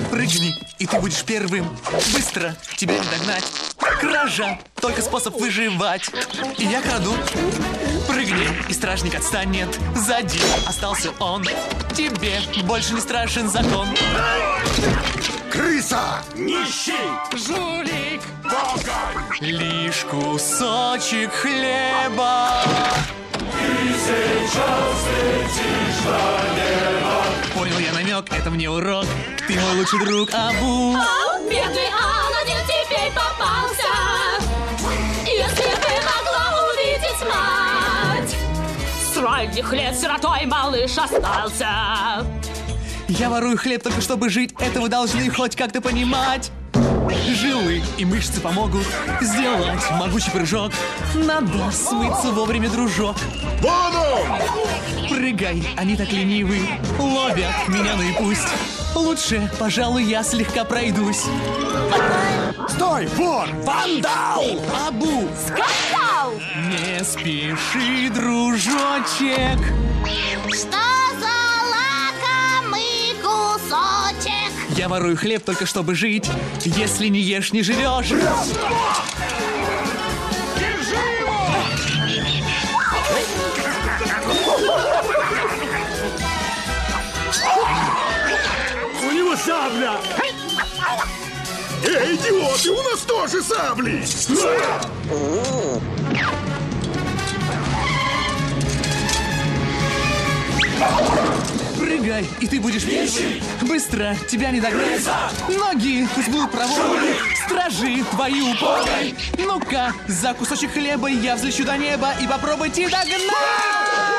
Прыгни, и ты будешь первым. Быстро, тебя не догнать. Кража, только способ выживать. И я краду. Прыгни, и стражник отстанет. Сзади остался он. Тебе больше не страшен закон. Крыса! Нищий! Жулик! Погонь! Лишь кусочек хлеба. И сейчас летишь на небо. Понял я намек, это мне урок. Ты мой лучший друг, Абу. Бедный Аладдин теперь попался. Если бы могла увидеть мать. С ранних лет сиротой малыш остался. Я ворую хлеб только чтобы жить. Это вы должны хоть как-то понимать. Жилы и мышцы помогут сделать могучий прыжок. Надо смыться вовремя, дружок. Вон он! Прыгай, они так ленивы. Ловят меня, ну и пусть. Лучше, пожалуй, я слегка пройдусь. Стой, вор! Вандал! Абу, Скандал! не спеши, дружочек. Что за лакомый кусочек? Я ворую хлеб только чтобы жить. Если не ешь, не живешь. У него сабля! Эй, идиоты, у нас тоже сабли! Прыгай, и ты будешь первым. Быстро, тебя не догнать. Ноги пусть будут проворны. Стражи твои упоры. Ну-ка, за кусочек хлеба я взлечу до неба и попробуйте догнать.